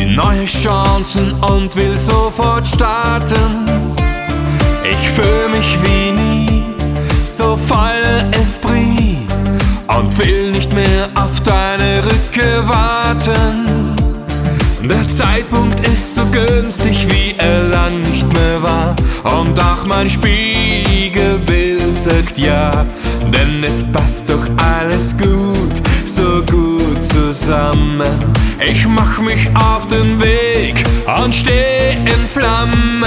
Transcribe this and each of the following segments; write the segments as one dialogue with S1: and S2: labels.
S1: neue Chancen und will sofort starten. Ich fühl mich wie nie, so voller Esprit und will nicht mehr auf deine Rückkehr warten. Der Zeitpunkt ist so günstig, wie er lang nicht mehr war, und auch mein Spiegelbild sagt ja, denn es passt doch alles gut, so gut zusammen. Ich mach mich auf den Weg und steh in Flammen.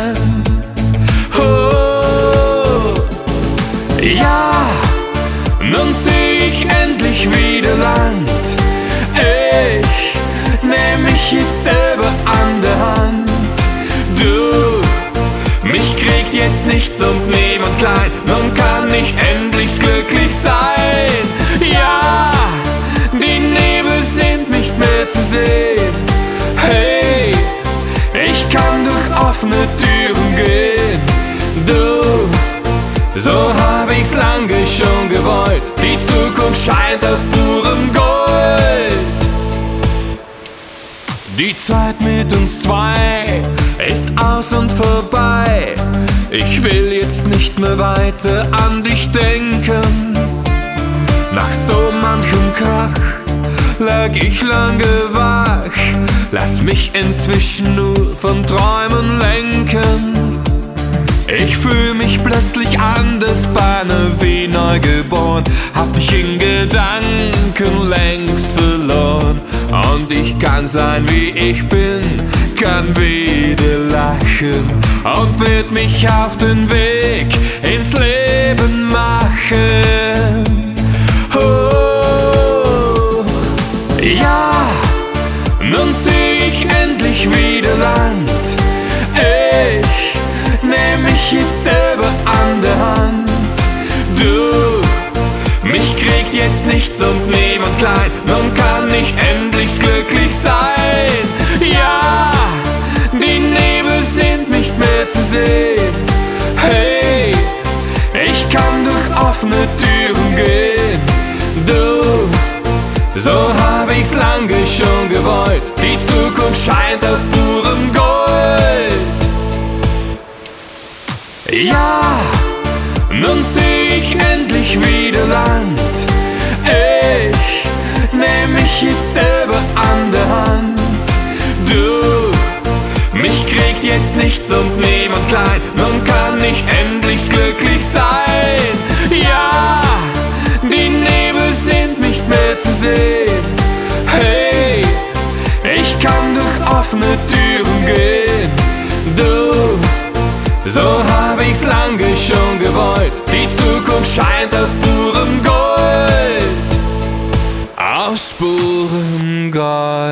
S1: Oh, ja, nun seh ich endlich wieder Land. Ich nehm mich jetzt selber an der Hand. Du, mich kriegt jetzt nichts und niemand klein. Nun kann ich endlich glücklich sein. Ja, die Nebel sind nicht mehr zu sehen. Hey, ich kann durch offene Türen gehen. Du, so hab ich's lange schon gewollt. Die Zukunft scheint aus purem Gold. Die Zeit mit uns zwei ist aus und vorbei. Ich will jetzt nicht mehr weiter an dich denken. Nach so manchem Krach lag ich lange wach. Lass mich inzwischen nur von Träumen lenken. Ich fühl mich plötzlich anders, beinahe wie neugeboren. Hab dich in Gedanken längst verloren. Und ich kann sein, wie ich bin, kann wieder lachen und werd mich auf den Weg ins Leben machen. Oh, ja, nun seh ich endlich wieder Land. Ich nehm mich jetzt selber an der Hand. Du, mich kriegt jetzt nichts und niemand klein. Nun kann ich endlich glücklich sein. Ja, die Nebel sind nicht mehr zu sehen. Hey, ich kann durch offene Türen gehen. Du, so hab ich's lange schon gewollt. Die Zukunft scheint aus purem Gold. Ja, nun seh ich endlich wieder Land. Ich nehm mich jetzt selber an der Hand. Du, mich kriegt jetzt nichts und niemand klein. Nun kann ich endlich glücklich sein. Ja, die Nebel sind nicht mehr zu sehen. Hey, ich kann durch offene Türen gehen. Du, so hab ich's lange schon gewollt. Die Zukunft scheint aus purem Gold. Aus purem Gold.